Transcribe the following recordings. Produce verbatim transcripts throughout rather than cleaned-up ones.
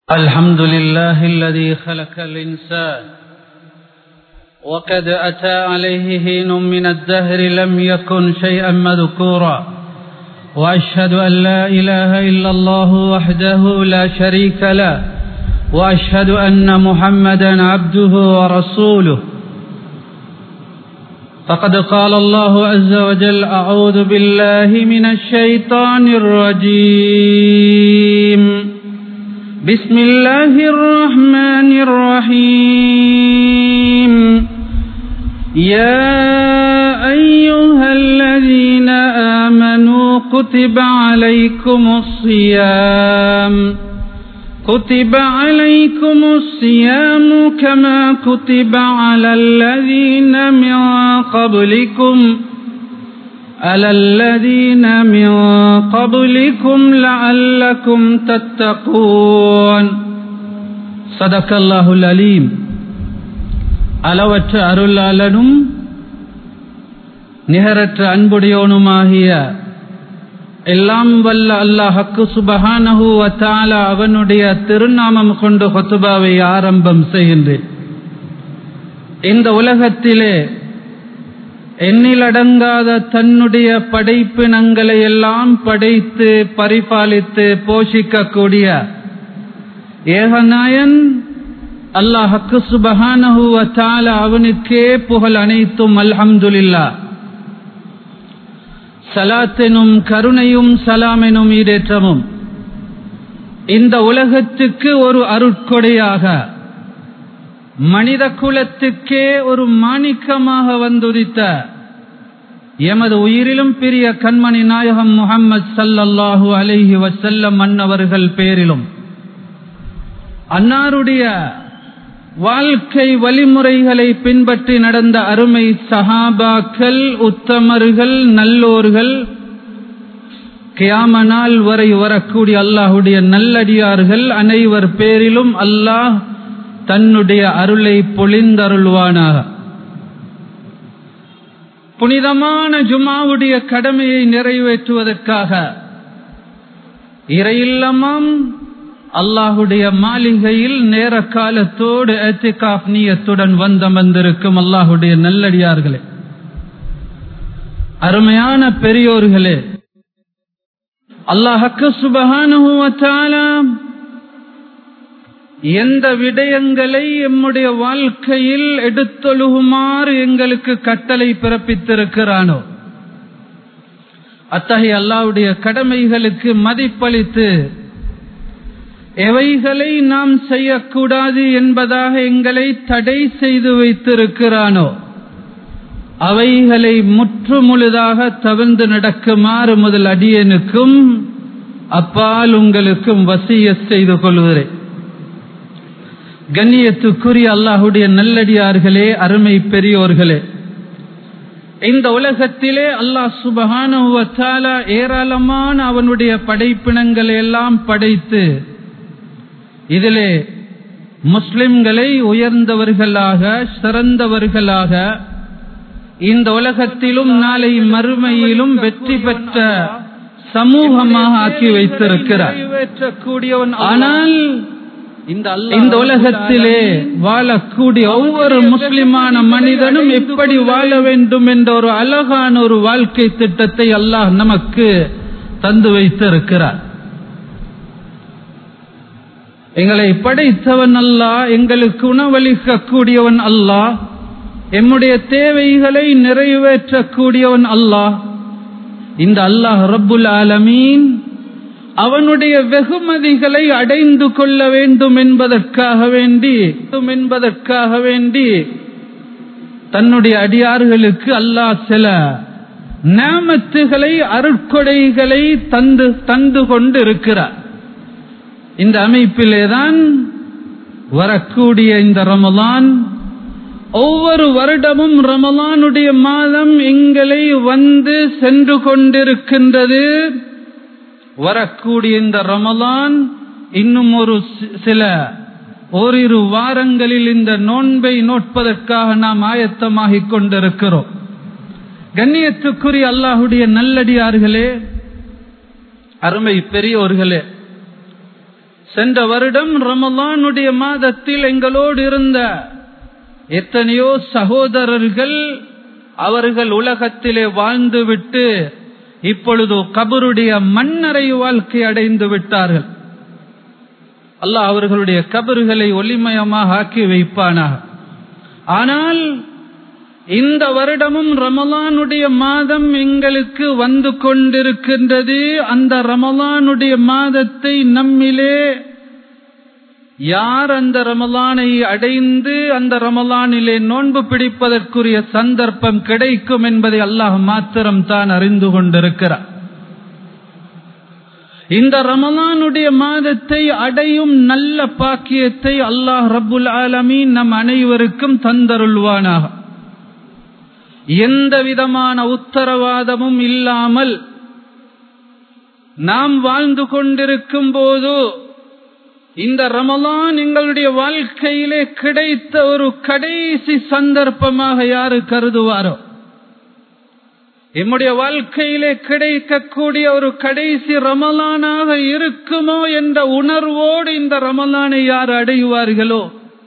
الحمد لله الذي خلق الإنسان وقد أتى عليه حين من الدهر لم يكن شيئا مذكورا، وأشهد أن لا إله إلا الله وحده لا شريك له، وأشهد أن محمدا عبده ورسوله. فقد قال الله عز وجل: أعوذ بالله من الشيطان الرجيم، بسم الله الرحمن الرحيم. يا أيها الذين آمنوا كتب عليكم الصيام كتب عليكم الصيام كما كتب على الذين من قبلكم على الذين من قبلكم لعلكم تتقون. صدق الله العليم. அளவற்ற அருளாளனும் நிகரற்ற அன்புடையோனுமாகிய எல்லாம் வல்ல அல்லாஹ்வுக்கு சுப்ஹானஹு வ தஆலா அவனுடைய திருநாமம் கொண்டு குத்பாவை ஆரம்பம் செய்கின்றேன். இந்த உலகத்திலே எண்ணிலடங்காத தன்னுடைய படைப்பினங்களை எல்லாம் படைத்து பரிபாலித்து போஷிக்கக்கூடிய ஏகநாயன் அல்லாஹ்வுக்கு சுப்ஹானஹு வ தஆலா அவனுக்கே புகழ் அனைத்தும். அல்ஹம்துலில்லாஹ். சலாத்தெனும் கருணையும் சலாமெனும் ஈடேற்றமும் இந்த உலகத்துக்கு ஒரு அருட்கொடையாக, மனித குலத்துக்கே ஒரு மாணிக்கமாக வந்துதித்த எமது உயிரிலும் பிரிய கண்மணி நாயகம் முஹம்மது ஸல்லல்லாஹு அலைஹி வஸல்லம் அன்னவர்கள் பேரிலும், அன்னாருடைய வாழ்க்கை வழிமுறைகளை பின்பற்றி நடந்த அருமை சஹாபாக்கள், உத்தமர்கள், நல்லோர்கள், கியாம நாள் வரை வரக்கூடிய அல்லாஹுடைய நல்லடியார்கள் அனைவர் பேரிலும் அல்லாஹ் தன்னுடைய அருளை பொழிந்தருள்வானாக. புனிதமான ஜுமாவுடைய கடமையை நிறைவேற்றுவதற்காக இறையில்லமாம் அல்லாஹுடைய மாளிகையில் நேர காலத்தோடு இத்திகாஃப் நியத்துடன் வந்தமர்ந்திருக்கும் அல்லாஹுடைய நல்லடியார்களே, அருமையான பெரியோர்களே, அல்லாஹ்வுக்கு சுப்ஹானஹு வ தஆலா எந்த விடயங்களை எம்முடைய வாழ்க்கையில் எடுத்தொழுகுமாறு எங்களுக்கு கட்டளை பிறப்பித்திருக்கிறானோ அத்தகைய அல்லாஹ்வுடைய கடமைகளுக்கு மதிப்பளித்து எவைகளை நாம் செய்யக்கூடாது என்பதாக எங்களை தடை செய்து வைத்திருக்கிறானோ அவைகளை முற்று முழுதாக தவிர்த்து நடக்குமாறு முதல் அடியனுக்கும் அப்பால் உங்களுக்கும் வசியத் செய்து கொள்கிறேன். கண்ணியத்துக்குரிய அல்லாஹுடைய நல்லடியார்களே, அருமை பெரியோர்களே, இந்த உலகத்திலே அல்லாஹ் சுப்ஹானஹு வ தஆலா ஏராளமான அவனுடைய படைப்பினங்களை எல்லாம் படைத்து இதிலே முஸ்லிம்களை உயர்ந்தவர்களாக, சிறந்தவர்களாக, இந்த உலகத்திலும் நாளை மறுமையிலும் வெற்றி பெற்ற சமூகமாக ஆக்கி வைத்திருக்கிறார். ஆனால் இந்த உலகத்திலே வாழக்கூடிய ஒவ்வொரு முஸ்லிமான மனிதனும் எப்படி வாழ வேண்டும் என்ற ஒரு அழகான ஒரு வாழ்க்கை திட்டத்தை அல்லாஹ் நமக்கு தந்து வைத்திருக்கிறார். எங்களை படைத்தவன் அல்லாஹ், எங்களுக்கு உணவளிக்க கூடியவன் அல்லாஹ், எம்முடைய தேவைகளை நிறைவேற்றக்கூடியவன் அல்லாஹ். இந்த அல்லாஹ் ரப்புல் ஆலமீன் அவனுடைய வெகுமதிகளை அடைந்து கொள்ள வேண்டும் என்பதற்காக வேண்டி என்பதற்காக வேண்டி தன்னுடைய அடியார்களுக்கு அல்லாஹ் சில நிஅமத்துகளை, அருட்கொடைகளை தந்து தந்து கொண்டு இருக்கிறார். இந்த அமைப்பிலேதான் வரக்கூடிய இந்த ரமலான், ஒவ்வொரு வருடமும் ரமலானுடைய மாதம் எங்களை வந்து சென்று கொண்டிருக்கின்றது. வரக்கூடிய இந்த ரமலான் இன்னும் ஒரு சில ஓரிரு வாரங்களில் இந்த நோன்பை நோட்பதற்காக நாம் ஆயத்தமாகிக் கொண்டிருக்கிறோம். கண்ணியத்துக்குரிய அல்லாஹுடைய நல்லடியார்களே, அருமை பெரியோர்களே, சென்ற வருடம் ரமலானுடைய மாதத்தில் எங்களோடு இருந்த எத்தனையோ சகோதரர்கள் அவர்கள் உலகத்திலே வாழ்ந்துவிட்டு இப்பொழுது கபருடைய மண்ணறை வாழ்க்கை அடைந்து விட்டார்கள். அல்லாஹ் அவர்களுடைய கபறுகளை ஒளிமயமாக ஆக்கி வைப்பானாக. ஆனால் இந்த வருடமும் ரமலானுடைய மாதம் எங்களுக்கு வந்து கொண்டிருக்கின்றது. அந்த ரமலானுடைய மாதத்தை நம்மிலே யார் அந்த ரமலானை அடைந்து அந்த ரமலானிலே நோன்பு பிடிப்பதற்குரிய சந்தர்ப்பம் கிடைக்கும் என்பதை அல்லாஹ் மாத்திரம் தான் அறிந்து கொண்டிருக்கிறார். இந்த ரமலானுடைய மாதத்தை அடையும் நல்ல பாக்கியத்தை அல்லாஹ் ரப்புல் ஆலமீன் நம் அனைவருக்கும் தந்தருள்வானாக. எந்த விதமான உத்தரவாதமும் இல்லாமல் நாம் வாழ்ந்து கொண்டிருக்கும் போது இந்த ரமலான் எங்களுடைய வாழ்க்கையிலே கிடைத்த ஒரு கடைசி சந்தர்ப்பமாக யாரு கருதுவாரோ, நம்முடைய வாழ்க்கையிலே கிடைக்கக்கூடிய ஒரு கடைசி ரமலானாக இருக்குமோ என்ற உணர்வோடு இந்த ரமலானை யார் அடைவார்களோ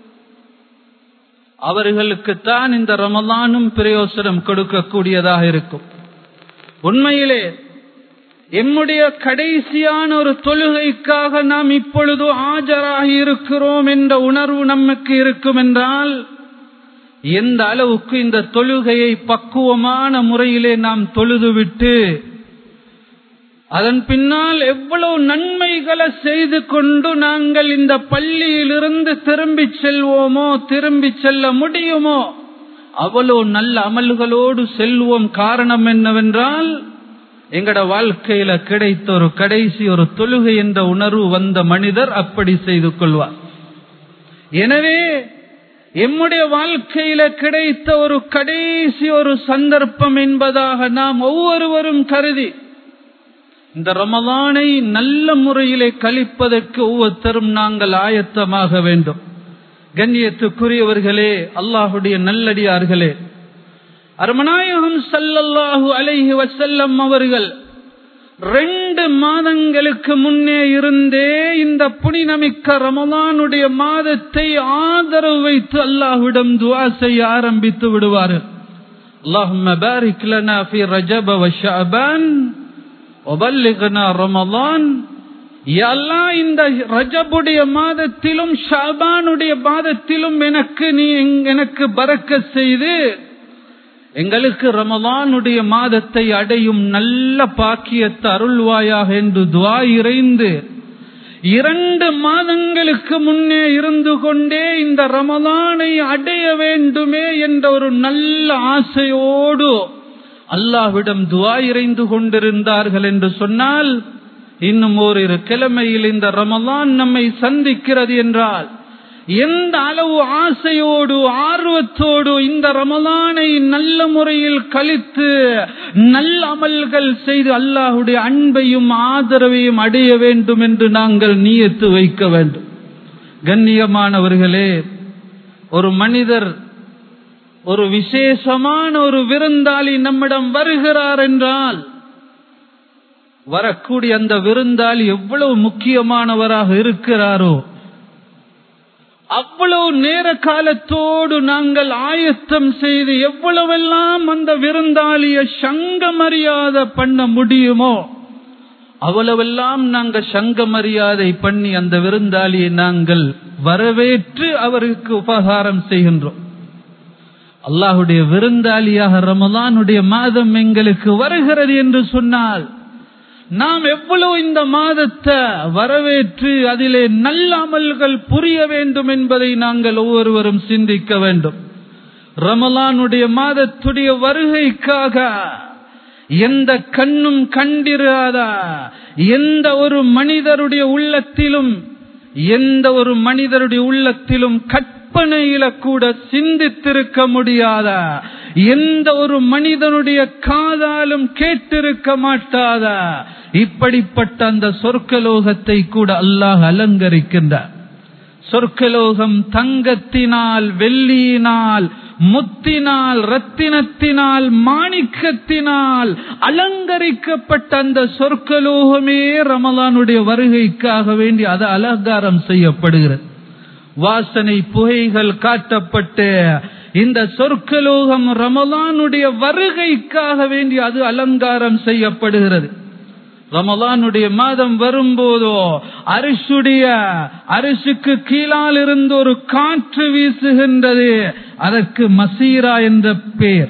அவர்களுக்குத்தான் இந்த ரமலானும் பிரயோசனம் கொடுக்கக்கூடியதாக இருக்கும். உண்மையிலே எம்முடைய கடைசியான ஒரு தொழுகைக்காக நாம் இப்பொழுது ஆஜராகி இருக்கிறோம் என்ற உணர்வு நமக்கு இருக்கும் என்றால் எந்த அளவுக்கு இந்த தொழுகையை பக்குவமான முறையிலே நாம் தொழுதுவிட்டு அதன் பின்னால் எவ்வளவு நன்மைகளை செய்து கொண்டு நாங்கள் இந்த பள்ளியிலிருந்து திரும்பி செல்வோமோ திரும்பி செல்ல முடியுமோ அவ்வளவு நல்ல அமல்களோடு செல்வோம். காரணம் என்னவென்றால் எங்கட வாழ்க்கையில கிடைத்த ஒரு கடைசி ஒரு தொழுகை என்ற உணர்வு வந்த மனிதர் அப்படி செய்து கொள்வார். எனவே எம்முடைய வாழ்க்கையில கிடைத்த ஒரு கடைசி ஒரு சந்தர்ப்பம் என்பதாக நாம் ஒவ்வொருவரும் கருதி இந்த ரமலானை நல்ல முறையிலே கழிப்பதற்கு ஒவ்வொருத்தரும் நாங்கள் ஆயத்தமாக வேண்டும். கண்ணியத்துக்குரியவர்களே, அல்லாஹுடைய நல்லடியார்களே, அருமநாயகம் ஸல்லல்லாஹு அலைஹி வஸல்லம் அவர்கள் ரெண்டு மாதங்களுக்கு முன்னே இருந்தே இந்த புனிதமிக்க ரமலானுடைய மாதத்தை ஆதரவு வைத்து அல்லாஹ்விடம் துஆ செய்ய ஆரம்பித்து விடுவார்கள். அல்லாஹும்ம பாரிக் லனா ஃபீ ரஜப வ ஷஅபான் வபல்லிக்னா ரமலான். யா அல்லாஹ், இந்த ரஜபுடைய மாதத்திலும் ஷஅபானுடைய மாதத்திலும் எனக்கு நீ எனக்கு பரக்கத் செய்து எங்களுக்கு ரமலானுடைய மாதத்தை அடையும் நல்ல பாக்கியத்தை அருள்வாயாக என்று துஆ இறைந்து இரண்டு மாதங்களுக்கு முன்னே இருந்து கொண்டே இந்த ரமலானை அடைய வேண்டுமே என்ற ஒரு நல்ல ஆசையோடு அல்லாஹ்விடம் துஆ இறைந்து கொண்டிருந்தார்கள் என்று சொன்னால், இன்னும் ஓரிரு கிழமையில் இந்த ரமலான் நம்மை சந்திக்கிறது என்றால் எந்த அளவு ஆசையோடு ஆர்வத்தோடு இந்த ரமலானை நல்ல முறையில் கழித்து நல்ல அமல்கள் செய்து அல்லாஹ்வுடைய அன்பையும் ஆதரவையும் அடைய வேண்டும் என்று நாங்கள் நியத்து வைக்க வேண்டும். கண்ணியமானவர்களே, ஒரு மனிதர் ஒரு விசேஷமான ஒரு விருந்தாளி நம்மிடம் வருகிறார் என்றால் வரக்கூடிய அந்த விருந்தாளி எவ்வளவு முக்கியமானவராக இருக்கிறாரோ அவ்வளவு நேர காலத்தோடு நாங்கள் ஆயத்தம் செய்து எவ்வளவெல்லாம் அந்த விருந்தாளியை சங்க மரியாதை பண்ண முடியுமோ அவ்வளவெல்லாம் நாங்கள் சங்க மரியாதை பண்ணி அந்த விருந்தாளியை நாங்கள் வரவேற்று அவருக்கு உபகாரம் செய்கின்றோம். அல்லாஹ்வுடைய விருந்தாளியாக ரமலானுடைய மாதம் எங்களுக்கு வருகிறது என்று சொன்னால் நாம் எவ்வளவு இந்த மாதத்தை வரவேற்று அதிலே நல்ல அமல்கள் புரிய வேண்டும் என்பதை நாங்கள் ஒவ்வொருவரும் சிந்திக்க வேண்டும். ரமலானுடைய மாதத்துடைய வருகைக்காக எந்த கண்ணும் கண்டிராத எந்த ஒரு மனிதருடைய உள்ளத்திலும் எந்த ஒரு மனிதருடைய உள்ளத்திலும் கற்பனையில கூட சிந்தித்திருக்க முடியாத எந்த ஒரு மனிதனுடைய காதாலும் கேட்டிருக்க மாட்டாத இப்படிப்பட்ட அந்த சொர்க்கலோகத்தை கூட அல்லாஹ் அலங்கரிக்கின்றார். சொர்க்கலோகம் தங்கத்தினால் வெள்ளியினால் முத்தினால், ரத்தினத்தினால், மாணிக்கத்தினால் அலங்கரிக்கப்பட்ட அந்த சொர்க்கலோகமே ரமலானுடைய வருகைக்காக வேண்டி அது அலங்காரம் செய்யப்படுகிறது. வாசனை புகைகள் காட்டப்பட்டு இந்த சொர்க்கலோகம் ரமலானுடைய வருகைக்காக வேண்டி அது அலங்காரம் செய்யப்படுகிறது. ரமலானுடைய மாதம் வரும்போதோ அரிசுடைய அரிசுக்கு கீழால் இருந்து ஒரு காற்று வீசுகின்றது. அதற்கு மசீரா என்ற பெயர்.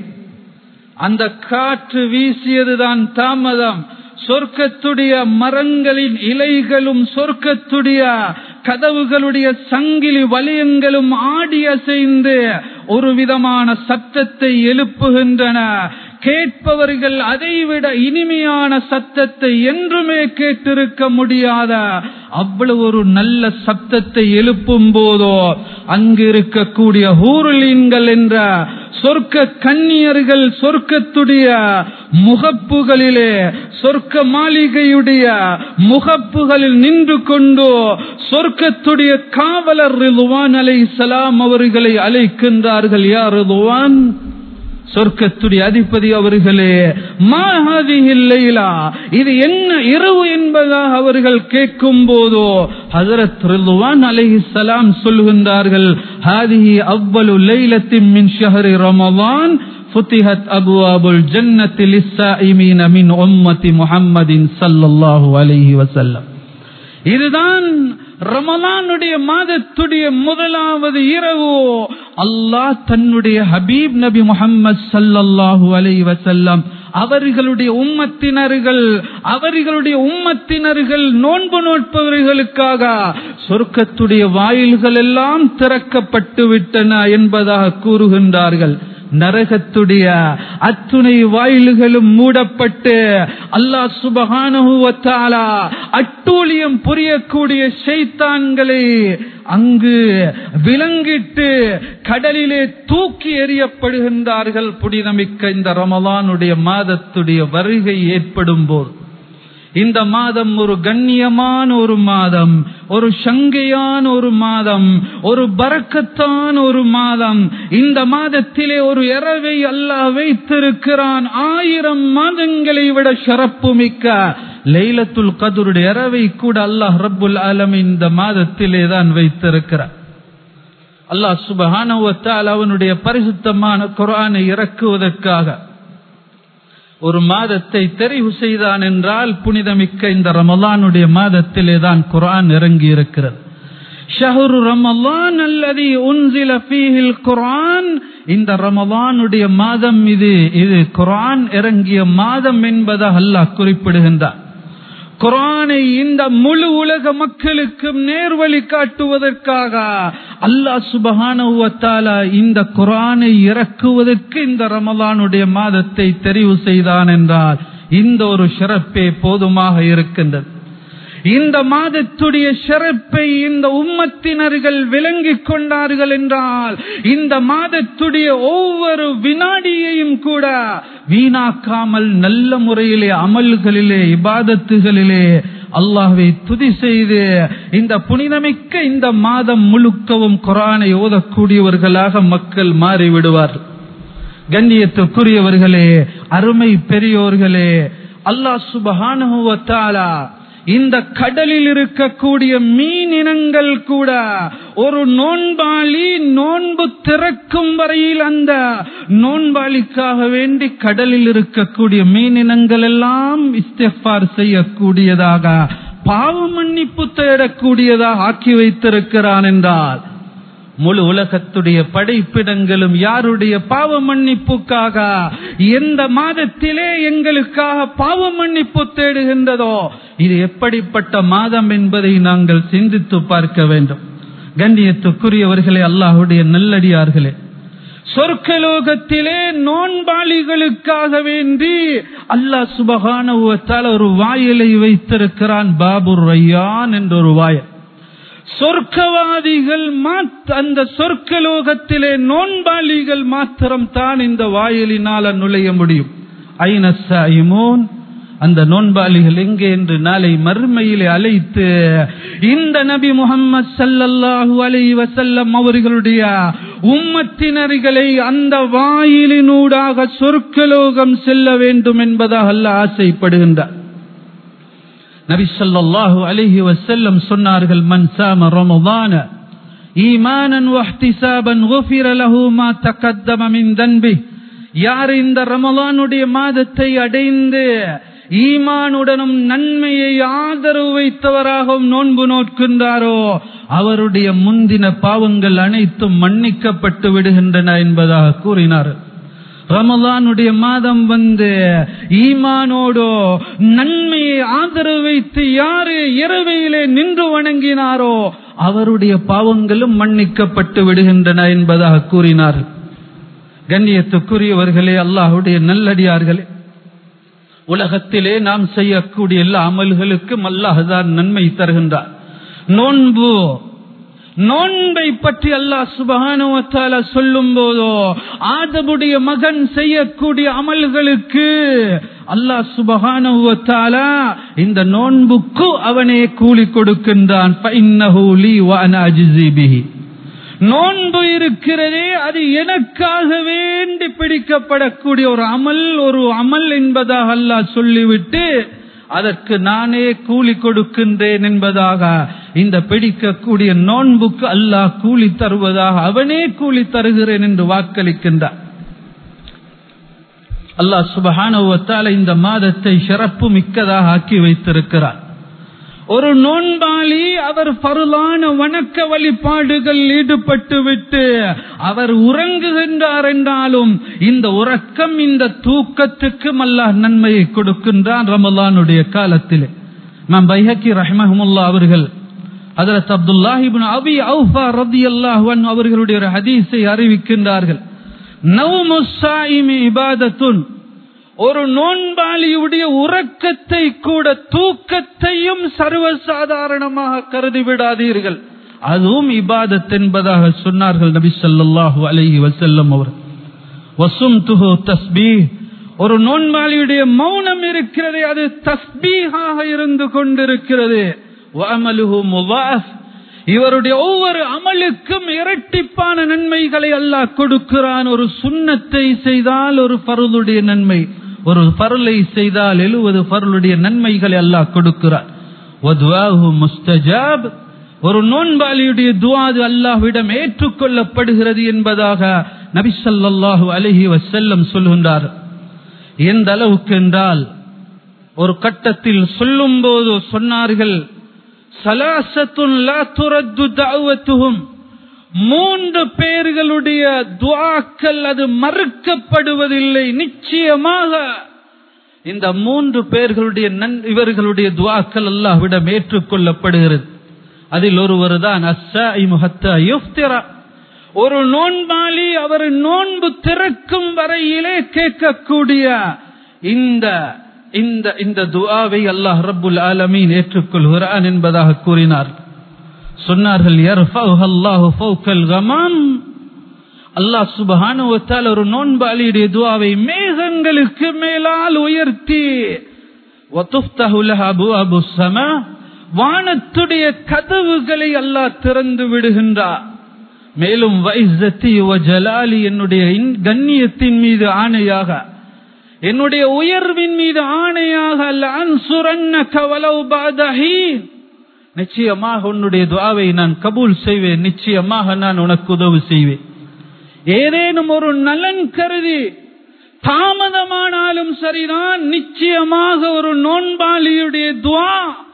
அந்த காற்று வீசியதுதான் தாமதம். சொர்க்கத்துடைய மரங்களின் இலைகளும் சொர்க்கத்துடைய கதவுகளுடைய சங்கிலி வளையங்களும் ஆடி அசைந்து ஒரு விதமான சத்தத்தை எழுப்புகின்றன. கேட்பவர்கள் அதைவிட இனிமையான சத்தத்தை என்றுமே கேட்டிருக்க முடியாத அவ்வளவு ஒரு நல்ல சத்தத்தை எழுப்பும் போதோ அங்கு இருக்கக்கூடிய ஹூருலீன்கள் என்ற சொர்க்க கன்னியர்கள் சொர்க்கத்துடைய முகப்புகளிலே, சொர்க்க மாளிகையுடைய முகப்புகளில் நின்று கொண்டு சொர்க்கத்துடைய காவலர் ரிதுவான் அலைஹிஸ்ஸலாம் அவர்களை அழைக்கின்றார்கள். யா ரிதுவான், சொர்க்கத்துடைய அதிபதி அவர்களே, மா ஹாதிஹில் லைலா, இது என்ன இரவு என்பதாக அவர்கள் கேட்கும் போதோ ஹஜ்ரத் ரிதுவான் அலைஹிஸ்ஸலாம் சொல்கின்றார்கள், ஹாதிஹி அவ்வலு லைலத்தின் மின் ஷஹ்ரி ரமலான் ஃபுதிஹத் அப்வாபுல் ஜன்னத்தி லிஸ்ஸாயிமீன மின் உம்மத்தி முஹம்மதின் ஸல்லல்லாஹு அலைஹி வஸல்லம். இதுதான் ரமலானுடைய மாதத்துடைய முதலாவது இரவு. அல்லாஹ் தன்னுடைய ஹபீப் நபி முஹம்மது ஸல்லல்லாஹு அலைஹி வஸல்லம் அவர்களுடைய உம்மத்தினர்கள் அவர்களுடைய உம்மத்தினர்கள் நோன்பு நோட்பவர்களுக்காக சொர்க்கத்துடைய வாயில்கள் எல்லாம் திறக்கப்பட்டு விட்டன என்பதாக கூறுகின்றார்கள். நரகத்துடைய அத்துணை வாயில்களும் மூடப்பட்டு அல்லாஹ் சுப்ஹானஹு வ தஆலா அட்டூழியம் புரியக்கூடிய ஷைத்தான்களை அங்கு விலங்கிட்டு கடலிலே தூக்கி எறியப்படுகின்றார்கள். புனிதமிக்க இந்த ரமலானுடைய மாதத்துடைய வருகை ஏற்படும் போது, இந்த மாதம் ஒரு கண்ணியமான ஒரு மாதம், ஒரு சங்கையான ஒரு மாதம், ஒரு பரக்கத்தான ஒரு மாதம். இந்த மாதத்திலே ஒரு இரவை அல்லாஹ் வைத்திருக்கிறான். ஆயிரம் மாதங்களை விட சிறப்பு மிக்க லைலத்துல் கத்ருடைய இரவை கூட அல்லாஹ் ரப்புல் ஆலமீன் இந்த மாதத்திலே தான் வைத்திருக்கிறார். அல்லாஹ் சுப்ஹானஹு வ தஆலா அவனுடைய பரிசுத்தமான குர்ஆனை இறக்குவதற்காக ஒரு மாதத்தை தெரிவு செய்தான் என்றால் புனிதமிக்க இந்த ரமலானுடைய மாதத்திலே தான் குர்ஆன் இறங்கி இருக்கிறது. ஷஹ்ரு ரமலான் அல்லதி உன்சில ஃபீஹில் குர்ஆன், இந்த ரமலானுடைய மாதம் இது இது குர்ஆன் இறங்கிய மாதம் என்பதாக அல்லாஹ் குறிப்பிடுகின்றார். குர்ஆனை இந்த முழு உலக மக்களுக்கும் நேர்வழி காட்டுவதற்காக அல்லாஹ் சுப்ஹானஹு வ தஆலா இந்த குர்ஆனை இறக்குவதற்கு இந்த ரமலானுடைய மாதத்தை தெரிவு செய்தான் என்றால் இந்த ஒரு சிறப்பே போதுமாக இருக்கின்றது. இந்த மாதத்துடைய சிறப்பை இந்த உம்மத்தினர்கள் விளங்கிக் கொண்டார்கள் என்றால் இந்த மாதத்துடைய ஒவ்வொரு வினாடியையும் கூட வீணாக்காமல் நல்ல முறையிலே அமல்களிலே இபாதத்துகளிலே அல்லாஹ்வை துதி செய்து இந்த புனிதமிக்க இந்த மாதம் முழுக்கவும் குர்ஆனை ஓதக்கூடியவர்களாக மக்கள் மாறிவிடுவார். கண்ணியத்துக்குரியவர்களே, அருமை பெரியோர்களே, அல்லாஹ் சுப்ஹானஹு வ தஆலா இந்த கடலில் இருக்கக்கூடிய மீன் இனங்கள் கூட ஒரு நோன்பாளி நோன்பு திறக்கும் வரையில் அந்த நோன்பாளிக்காக வேண்டி கடலில் இருக்கக்கூடிய மீன் இனங்கள் எல்லாம் இஸ்திக்ஃபார் செய்யக்கூடியதாக, பாவ மன்னிப்பு தேடக்கூடியதாக ஆக்கி வைத்திருக்கிறான் என்றால் முழு உலகத்துடைய படைப்பிடங்களும் யாருடைய பாவ மன்னிப்புக்காக எந்த மாதத்திலே எங்களுக்காக பாவ மன்னிப்பு தேடுகின்றதோ இது எப்படிப்பட்ட மாதம் என்பதை நாங்கள் சிந்தித்து பார்க்க வேண்டும். கண்ணியத்துக்குரியவர்களே, அல்லாஹ்வுடைய நல்லடியார்களே, சொர்க்கலோகத்திலே நோன்பாளிகளுக்காக வேண்டி அல்லாஹ் சுப்ஹானஹு வ தஆலா ஒரு வாயிலை வைத்திருக்கிறான். பாபுர் ரய்யான் என்ற ஒரு வாயில். சொர்க்கவாதிகள் அந்த சொர்க்கலோகத்திலே நோன்பாளிகள் மாத்திரம் தான் இந்த வாயிலினால் நுழைய முடியும். ஐனஸ்ஸாயிமூன், அந்த நோன்பாளிகள் எங்கே என்று நாளை மறுமையிலே அழைத்து இந்த நபி முஹம்மது ஸல்லல்லாஹு அலைஹி வஸல்லம் அவர்களுடைய உம்மத்தினர்களை அந்த வாயிலினூடாக சொர்க்கலோகம் செல்ல வேண்டும் என்பதாக அல்லாஹ் ஆசைப்படுகின்றார். நபி ஸல்லல்லாஹு அலைஹி வஸல்லம் சொன்னார்கள், மன் ஸாம ரமதான ஈமானன் வஹ்திஸாபன் குஃபிர லஹு மா தகத்தம மின் தன்பி. யார் இந்த ரமலானுடைய மாதத்தை அடைந்து ஈமானுடனும் நன்மையை ஆதரவு வைத்தவராகவும் நோன்பு நோக்கின்றாரோ அவருடைய முந்தின பாவங்கள் அனைத்தும் மன்னிக்கப்பட்டு விடுகின்றன என்பதாக கூறினார். ரமலானுடைய மாதம் வந்து ஈமானோடோ நன்மையை ஆதரவு வைத்து யாரு இரவையிலே நின்று வணங்கினாரோ அவருடைய பாவங்களும் மன்னிக்கப்பட்டு விடுகின்றன என்பதாக கூறினார். கண்ணியத்துக்குரியவர்களே, அல்லாஹ்வுடைய நல்லடியார்களே, உலகத்திலே நாம் செய்யக்கூடிய எல்லா அமல்களுக்கும் அல்லாஹ் தான் நன்மை தருகின்றார். நோன்பு நோன்பை பற்றி அல்லாஹ் சுப்ஹானஹு வ தஆலா சொல்லும் போதோ ஆதமுடைய மகன் செய்யக்கூடிய அமல்களுக்கு அல்லாஹ் சுப்ஹானஹு வ தஆலா இந்த நோன்புக்கு அவனே கூலி கொடுக்கின்றான். ஃபஇன்னஹு லீ வ அனா அஜ்ஸி பிஹி. நோன்பு இருக்கிறதே அது எனக்காக வேண்டி பிடிக்கப்படக்கூடிய ஒரு அமல், ஒரு அமல் என்பதாக அல்லாஹ் சொல்லிவிட்டு அதற்கு நானே கூலி கொடுக்கின்றேன் என்பதாக இந்த பிடிக்கக்கூடிய நோன்புக்கு அல்லாஹ் கூலி தருவதாக அவனே கூலி தருகிறேன் என்று வாக்களிக்கின்றார். அல்லாஹ் சுப்ஹானஹு வ தஆலா இந்த மாதத்தை சிறப்பு மிக்கதாக ஆக்கி வைத்திருக்கிறார். ஒரு நோன்பாளி அவர் ஃபர்லான வணக்க வழிபாடுகள் ஈடுபட்டு விட்டு அவர் உறங்குகின்றார் என்றாலும் இந்த உறக்கம், இந்த தூக்கத்துக்கு அல்லாஹ் நன்மையை கொடுக்கின்றான் ரமலானுடைய காலத்திலே. இமாம் பைஹக்கி ரஹ்மஹுல்லாஹ் அவர்கள் ஹஜ்ரத் அப்துல்லாஹ் இப்னு அபி அவ்ஃபா ரலியல்லாஹு அன்ஹு அவர்களுடைய ஒரு ஹதீஸை அறிவிக்கின்றார்கள். நௌமுஸ் ஸாயிமி இபாதத்துன். ஒரு நோன்பாளியுடைய உறக்கத்தை கூட தூக்கத்தையும் சர்வசாதாரணமாக கருதி விடாதீர்கள், அதுவும் இபாதத் என்பதாக சொன்னார்கள் நபி ஸல்லல்லாஹு அலைஹி வஸல்லம் அவர்கள். வஸும்துஹு தஸ்பீஹ். ஒரு நோன்பாளியுடைய மௌனம் இருக்கிறது, அது தஸ்பீஹாக இருந்து கொண்டிருக்கிறது. வஅமலுஹு முதாஃப். இவருடைய ஒவ்வொரு அமலுக்கும் இரட்டிப்பான நன்மைகளை அல்லாஹ் கொடுக்கிறான். ஒரு சுன்னத்தை செய்தால் ஒரு ஃபர்லுடைய நன்மை, ஒரு ஃபர்லை செய்தால் எழுபது ஃபர்லுடைய நன்மைகளை அல்லாஹ் கொடுக்கிறார். வதுஆஹு முஸ்தஜாப். ஒரு நோன்பாளியுடைய துஆ அல்லாஹ்விடம் ஏற்றுக்கொள்ளப்படுகிறது என்பதாக நபி ஸல்லல்லாஹு அலைஹி வஸல்லம் சொல்கின்றார். எந்த அளவுக்கு என்றால் ஒரு கட்டத்தில் சொல்லும் போது சொன்னார்கள், சலாசத்துன் லா துரத்து தஅவத்துஹும். மூன்று பேர்களுடைய துஆக்கள் அது மறுக்கப்படுவதில்லை. நிச்சயமாக இந்த மூன்று பேர்களுடைய இவர்களுடைய துஆக்கள் அல்லாஹ்விடம் ஏற்றுக்கொள்ளப்படுகிறது. அதில் ஒருவர் தான் அஸ்ஸாயிமு ஹத்தா யுஃப்திரா. ஒரு நோன்பாளி அவர் நோன்பு திறக்கும் வரையிலே கேட்கக்கூடிய இந்த இந்த இந்த துஆவை அல்லாஹ் ரப்புல் ஆலமீன் ஏற்றுக்கொள்கிறான் என்பதாக கூறினார். சொன்னார்கள், யர்ஃபஉஹு அல்லாஹு ஃபௌகல் கமாம். அல்லாஹ் சுப்ஹானஹு வ தஆலா ஒரு நோன்பாளியுடைய துஆவை மேகங்களுக்கு மேலால் உயர்த்தி வதுஃப்தஹு லஹு அபுவாபுஸ் ஸமா. வானத்துடைய கதவுகளை அல்லாஹ் திறந்து விடுகின்றார். மேலும் வஇஸ்ஸதி வ ஜலாலி, என்னுடைய கண்ணியத்தின் மீது ஆணையாக, என்னுடைய உயர்வின் மீது ஆணையாக, லஅன்சுரன்னக வலவ் பஅத ஹீன். நிச்சயமாக உன்னுடைய துஆவை நான் கபூல் செய்வேன், நிச்சயமாக நான் உனக்கு உதவி செய்வேன். ஏதேனும் ஒரு நலன் கருதி தாமதமானாலும் சரிதான், நிச்சயமாக ஒரு நோன்பாளியுடைய துஆ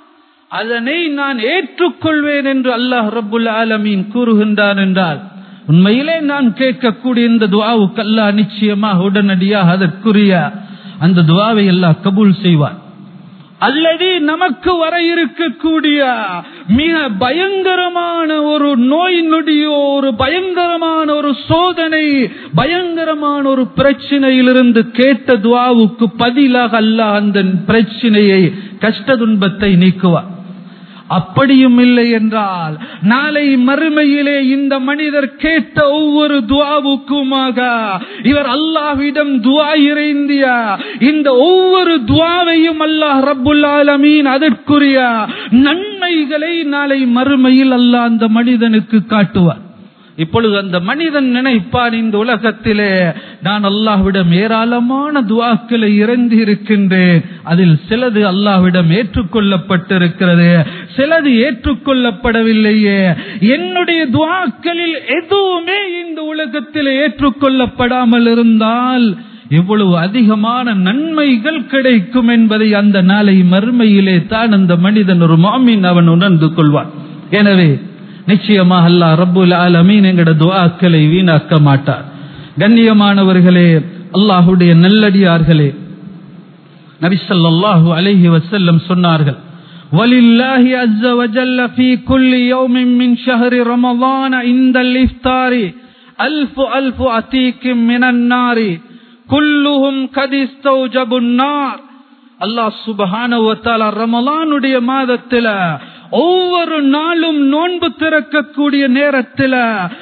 அதனை நான் ஏற்றுக்கொள்வேன் என்று அல்லாஹ் ரப்புல் ஆலமீன் கூறுகின்றான் என்றால், உண்மையிலே நான் கேட்கக்கூடிய இந்த துஆவுக்கு அல்லாஹ் நிச்சயமாக உடனடியாக அதற்குரிய அந்த துஆவை அல்லாஹ் கபூல் செய்வார். அல்லது நமக்கு வர இருக்கக்கூடிய மிக பயங்கரமான ஒரு நோய் நொடியோ, ஒரு பயங்கரமான ஒரு சோதனை, பயங்கரமான ஒரு பிரச்சனையிலிருந்து கேட்ட துஆவுக்கு பதிலாக அல்லாஹ் அந்த பிரச்சனையை, கஷ்ட துன்பத்தை நீக்குவார். அப்படியும் இல்லை என்றால் நாளை மறுமையிலே இந்த மனிதர் கேட்ட ஒவ்வொரு துஆவுக்குமாக இவர் அல்லாஹ்விடம் துஆ இறைந்திய இந்த ஒவ்வொரு துஆவையும் அல்லாஹ் ரப்புல் ஆலமீன் அதற்குரிய நன்மைகளை நாளை மறுமையில் அல்லாஹ் அந்த மனிதனுக்கு காட்டுவார். இப்பொழுது அந்த மனிதன் நினைப்பான், இந்த உலகத்திலே நான் அல்லாஹ்விடம் ஏராளமான துஆக்களை இறந்து இருக்கின்றேன், அதில் சிலது அல்லாஹ்விடம் ஏற்றுக்கொள்ளப்பட்டிருக்கிறது, சிலது ஏற்றுக்கொள்ளப்படவில்லையே, என்னுடைய துஆக்களில் எதுவுமே இந்த உலகத்தில் ஏற்றுக்கொள்ளப்படாமல் இருந்தால் எவ்வளவு அதிகமான நன்மைகள் கிடைக்கும் என்பதை அந்த நாளை மறுமையிலே தான் அந்த மனிதன், ஒரு முஃமின், அவன் உணர்ந்து கொள்வான். எனவே நிச்சயமாக அல்லாஹ் ரப்புல் ஆலமீன் எங்கட துஆக்களை வீணாக்க மாட்டார். கண்ணியமானவர்களே, அல்லாஹ்வுடைய நல்லடியார்களே, நபி ஸல்லல்லாஹு அலைஹி வஸல்லம் சொன்னார்கள், வலில்லாஹி அஸ்ஸ வஜல்ல ஃபீ குல்லி யௌமின் மின் ஷஹ்ரி ரமலான் இன்தல் இஃப்தாரி அல்ஃபு அல்ஃபு அதீகிம் மினன் நாரி குல்லுஹும் கத் இஸ்தௌஜபுன் நார். அல்லாஹ் சுப்ஹானஹு வ தஆலா ரமலானுடைய மாதத்தில ஒவ்வொரு நாளும் நோன்பு திறக்கக்கூடிய நேரத்தில்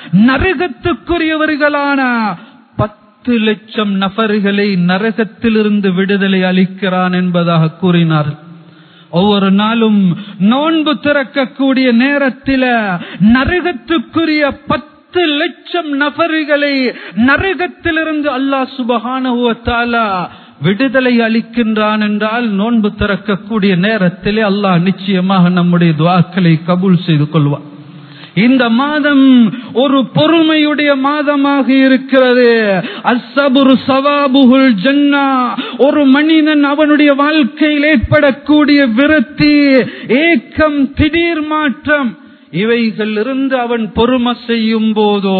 நரகத்துக்குரியவர்களான பத்து லட்சம் நபர்களை நரகத்திலிருந்து விடுதலை அளிக்கிறான் என்பதாக கூறினார். ஒவ்வொரு நாளும் நோன்பு திறக்கக்கூடிய நேரத்தில் நரகத்துக்குரிய பத்து லட்சம் நபர்களை நரகத்திலிருந்து அல்லாஹ் சுப்ஹானஹு வ தஆலா விடுதலை அளிக்கின்றான் என்றால், நோன்பு திறக்கக்கூடிய நேரத்திலே அல்லாஹ் நிச்சயமாக நம்முடைய துஆக்களை கபூல் செய்து கொள்வார். இந்த மாதம் ஒரு பொறுமையுடைய மாதமாக இருக்கிறது. அஸ்ஸப்ரு ஸவாபுல் ஜன்னா. ஒரு மனிதன் அவனுடைய வாழ்க்கையில் ஏற்படக்கூடிய விரக்தி, ஏக்கம், திடீர் மாற்றம், இவைகள் இருந்து அவன் பொறுமை செய்யும் போதோ,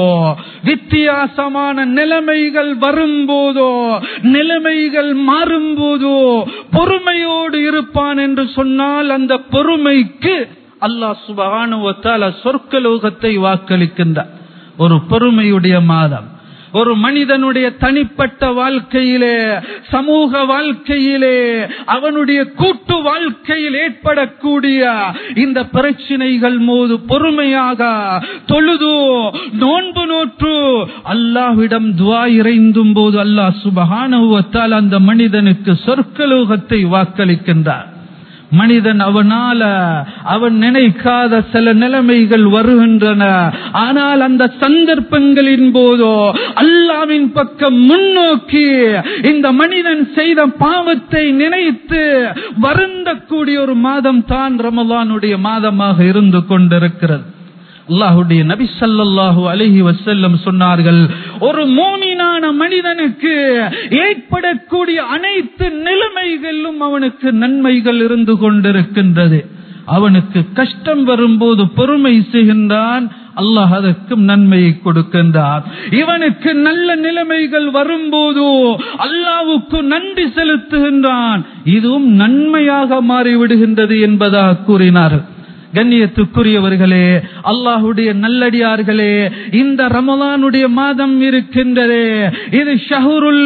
வித்தியாசமான நிலைமைகள் வரும்போதோ, நிலைமைகள் மாறும் போதோ பொறுமையோடு இருப்பான் என்று சொன்னால், அந்த பொறுமைக்கு அல்லாஹ் சுப்ஹானஹு வ தஆலா சொர்க்கலோகத்தை வாக்களிக்கின்றார். ஒரு பொறுமையுடைய மாதம். ஒரு மனிதனுடைய தனிப்பட்ட வாழ்க்கையிலே, சமூக வாழ்க்கையிலே, அவனுடைய கூட்டு வாழ்க்கையில் ஏற்படக்கூடிய இந்த பிரச்சனைகள் போது பொறுமையாக தொழுது நோன்பு நோற்று அல்லாஹ்விடம் துஆ இறைந்தும் போது அல்லாஹ் சுப்ஹானஹு வ தஆலா அந்த மனிதனுக்கு சொர்க்கலோகத்தை வாக்களிக்கின்றார். மனிதன் அவனால அவன் நினைக்காத சில நிலைமைகள் வருகின்றன. ஆனால் அந்த சந்தர்ப்பங்களின் போதோ அல்லாஹ்வின் பக்கம் முன்னோக்கி இந்த மனிதன் செய்த பாவத்தை நினைத்து வருந்தக்கூடிய ஒரு மாதம் தான் ரமலானுடைய மாதமாக இருந்து கொண்டிருக்கிறது. அல்லாஹ்வுடைய நபி ஸல்லல்லாஹு அலைஹி வஸல்லம் சொன்னார்கள், ஒரு மூமினான மனிதனுக்கு ஏற்படக்கூடிய அனைத்து நிலைமைகளிலும் அவனுக்கு நன்மைகள் இருந்து கொண்டிருக்கின்றது. அவனுக்கு கஷ்டம் வரும்போது பொறுமை செய்கின்றான், அல்லாஹ் அதற்கும் நன்மையை கொடுக்கின்றார். இவனுக்கு நல்ல நிலைமைகள் வரும்போது அல்லாஹ்வுக்கு நன்றி செலுத்துகின்றான், இதுவும் நன்மையாக மாறிவிடுகின்றது என்பதாக கூறினார். கண்ணியத்துக்குரியவர்களே, அல்லாஹ்வுடைய நல்லடியார்களே, இந்த ரமலானுடைய மாதம் இருக்கின்றதே, இது ஷஹ்ருல்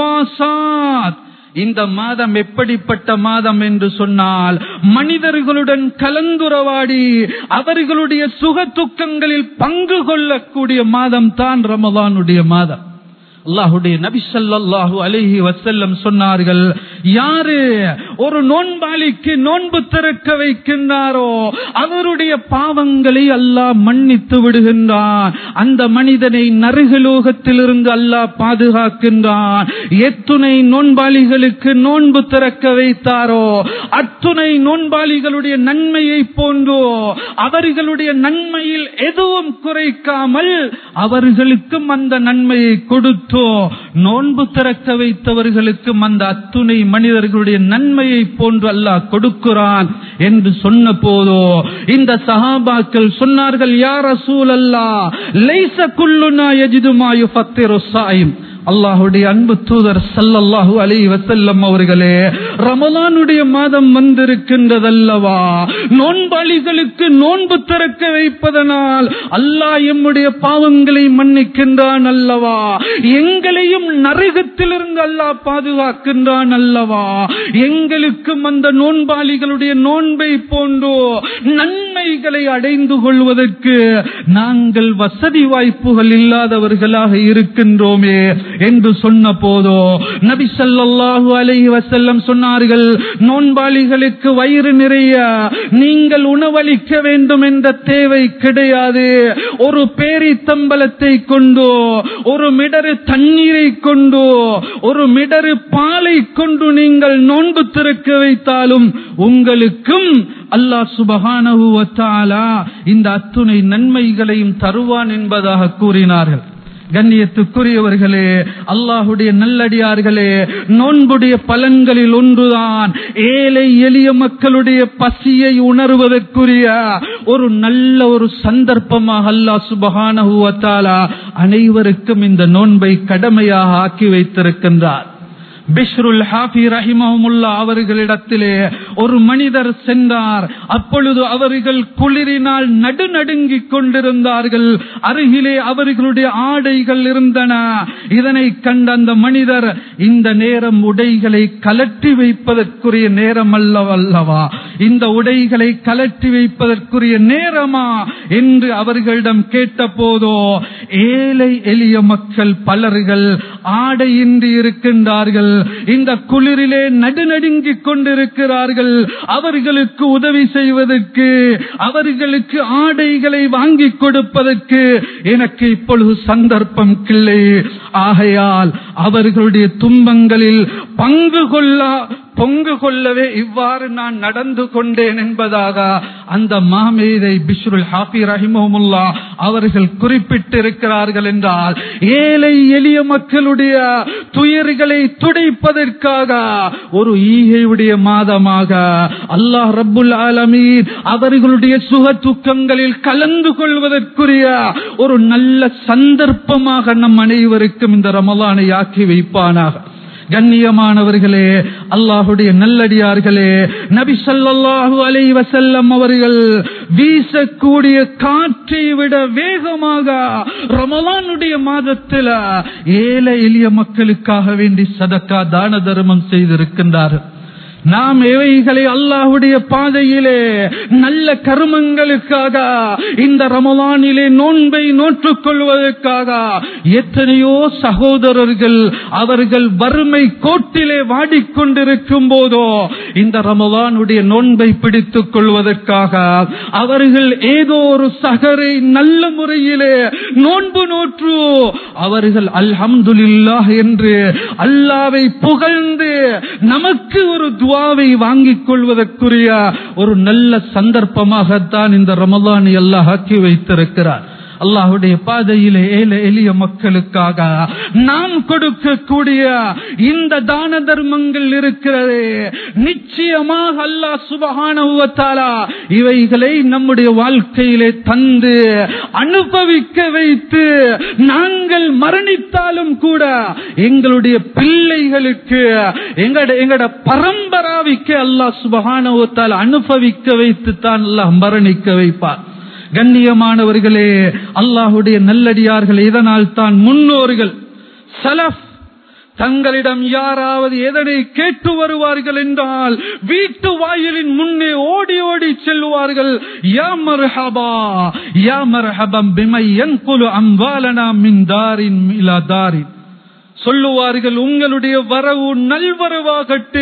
முவாசாத். இந்த மாதம் எப்படிப்பட்ட மாதம் என்று சொன்னால், மனிதர்களுடன் கலந்துரவாடி அவர்களுடைய சுக துக்கங்களில் பங்கு கொள்ளக்கூடிய மாதம் தான் ரமலானுடைய மாதம். அல்லாஹ்வுடைய நபி ஸல்லல்லாஹு அலைஹி வஸல்லம் சொன்னார்கள், யாரு ஒரு நோன்பாளிக்கு நோன்பு திறக்க வைக்கின்றாரோ அவருடைய பாவங்களை அல்லாஹ் மன்னித்து விடுகின்றான். அந்த மனிதனை நரகலோகத்திலிருந்து அல்லாஹ் பாதுகாக்கின்றான். எத்துணை நோன்பாளிகளுக்கு நோன்பு திறக்க வைத்தாரோ அத்துணை நோன்பாளிகளுடைய நன்மையை போன்றோ அவர்களுடைய நன்மையில் எதுவும் குறைக்காமல் அவர்களுக்கும் அந்த நன்மையை கொடுத்து நோன்பு திறக்க வைத்தவர்களுக்கும் அந்த அத்துணை மனிதர்களுடைய நன்மையை போன்று அல்லாஹ் கொடுக்கிறான் என்று சொன்ன போதோ இந்த சஹாபாக்கள் சொன்னார்கள், யா ரசூலல்லாஹ், லைஸ குல்லுனா யஜிது மா யுஃபத்திரு ஸாயிம். அல்லாஹ்வுடைய அன்பு தூதர் ஸல்லல்லாஹு அலைஹி வஸல்லம் அவர்களே, ரமலானுடைய மாதம் வந்திருக்கின்றதல்லவா, நோன்பாளிகளுக்கு நோன்பு திறக்க வைப்பதனால் அல்லாஹ் எம்முடைய பாவங்களை மன்னிக்கின்றான் அல்லவா, எங்களையும் நரகத்திலிருந்து அல்லாஹ் பாதுகாக்கின்றான் அல்லவா, எங்களுக்கும் அந்த நோன்பாளிகளுடைய நோன்பை போன்றோ நன்மைகளை அடைந்து கொள்வதற்கு நாங்கள் வசதி வாய்ப்புகள் இல்லாதவர்களாக இருக்கின்றோமே, என்று சொன்ன போதோ நபி ஸல்லல்லாஹு அலைஹி வஸல்லம் சொன்னார்கள், நோன்பாளிகளுக்கு வயிறு நிறைய நீங்கள் உணவளிக்க வேண்டும் என்ற தேவை கிடையாது. ஒரு பேரித்தம்பலத்தை கொண்டு, ஒரு மிடரு தண்ணீரை கொண்டு, ஒரு மிடரு பாலை கொண்டு நீங்கள் நோன்பு திறக்க வைத்தாலும் உங்களுக்கும் அல்லாஹ் சுப்ஹானஹு வ தஆலா இந்த அத்துணை நன்மைகளையும் தருவான் என்பதாக கூறினார்கள். கண்ணியத்துக்குரியவர்களே, அல்லாஹுடைய நல்லடியார்களே, நோன்புடைய பலன்களில் ஒன்றுதான் ஏழை எளிய மக்களுடைய பசியை உணர்வதற்குரிய ஒரு நல்ல ஒரு சந்தர்ப்பமாக அல்லாஹ் சுப்ஹானஹு வ தஆலா அனைவருக்கும் இந்த நோன்பை கடமையாக ஆக்கி வைத்திருக்கின்றார். பிஷ்ருல் ஹாஃபி ரஹிமஹுமுல்லா அவர்களிடத்திலே ஒரு மனிதர் சென்றார். அப்பொழுது அவர்கள் குளிரினால் நடுநடுங்கிக் கொண்டிருந்தார்கள். அருகிலே அவர்களுடைய ஆடைகள் இருந்தன. இதனை கண்ட அந்த மனிதர், இந்த நேரம் உடைகளை கலட்டி வைப்பதற்குரிய நேரம் அல்லவல்லவா, இந்த உடைகளை கலட்டி வைப்பதற்குரிய நேரமா என்று அவர்களிடம் கேட்ட போதோ, ஏழை எளிய மக்கள் பலர்கள் ஆடையின்றி இருக்கின்றார்கள், இந்த குளிரிலே நடுநடுங்கிக் கொண்டிருக்கிறார்கள். அவர்களுக்கு உதவி செய்வதற்கு, அவர்களுக்கு ஆடைகளை வாங்கி கொடுப்பதற்கு எனக்கு இப்பொழுது சந்தர்ப்பம் இல்லை. ஆகையால் அவர்களுடைய துன்பங்களில் பங்கு கொள்ள பொங்கு கொள்ளவே இவ்வாறு நான் நடந்து கொண்டேன் என்பதாக அந்த மாமேதை பிஷ்ருல் ஹாஃபி ரஹிமஹுமுல்லா அவர்கள் குறிப்பிட்டிருக்கிறார்கள். என்றால் ஏழை எளிய மக்களுடைய துயர்களை துடைப்பதற்காக ஒரு ஈகையுடைய மாதமாக அல்லாஹ் ரப்புல் ஆலமீன் அவர்களுடைய சுக துக்கங்களில் கலந்து கொள்வதற்குரிய ஒரு நல்ல சந்தர்ப்பமாக நம் அனைவருக்கும் இந்த ரமலானை ஆக்கி வைப்பானாக. கண்ணியமானவர்களே, அல்லாஹுடைய நல்லடியார்களே, நபி ஸல்லல்லாஹு அலைஹி வஸல்லம் அவர்கள் வீசக்கூடிய காற்றை விட வேகமாக ரமலானுடைய மாதத்தில் ஏழை எளிய மக்களுக்காக வேண்டி சதக்கா தான தர்மம் செய்திருக்கின்றார்கள். நாம் எவைகளை அல்லாஹுடைய பாதையிலே நல்ல கர்மங்களுக்காக இந்த ரமலானிலே நோன்பை நோற்றுக் கொள்வதற்காக எத்தனையோ சகோதரர்கள் அவர்கள் வறுமை கோட்டிலே வாடிக்கொண்டிருக்கும் போதோ இந்த ரமலானுடைய நோன்பை பிடித்துக் கொள்வதற்காக அவர்கள் ஏதோ ஒரு சகரை நல்ல முறையிலே நோன்பு நோற்று அவர்கள் அல்ஹம்துலில்லாஹ் என்று அல்லாஹ்வை புகழ்ந்து நமக்கு ஒரு துஆவை வாங்கிக் கொள்வதற்குரிய ஒரு நல்ல சந்தர்ப்பமாகத்தான் இந்த ரமலானை அல்லாஹ் ஆக்கி வைத்திருக்கிறார். அல்லாஹுடைய பாதையிலே ஏழை எளிய மக்களுக்காக நாம் கொடுக்கக்கூடிய இந்த தான தர்மங்கள் இருக்கிறதே, நிச்சயமாக அல்லாஹ் சுப்ஹானஹு வ தஆலா இவைகளை நம்முடைய வாழ்க்கையிலே தந்து அனுபவிக்க வைத்து நாங்கள் மரணித்தாலும் கூட எங்களுடைய பிள்ளைகளுக்கு எங்கட எங்கட பரம்பராவிக்கு அல்லாஹ் சுப்ஹானஹு வ தஆலா அனுபவிக்க வைத்து தான் அல்லாஹ் மரணிக்க வைப்பார். கண்ணியமானவர்களே, அல்லாஹுடைய நல்லடியார்கள், இதனால் தான் முன்னோர்கள் சலஃப் தங்களிடம் யாராவது எதனை கேட்டு வருவார்கள் என்றால் வீட்டு வாயிலின் முன்னே ஓடி ஓடி செல்வார்கள். யா மர்ஹபா யா மர்ஹபம் பிமை யன்குலு அம்வாலனா மின் தாரின் இலா தாரின், சொல்லுவார்கள், உங்களுடைய வரவு நல்வரவாகட்டு,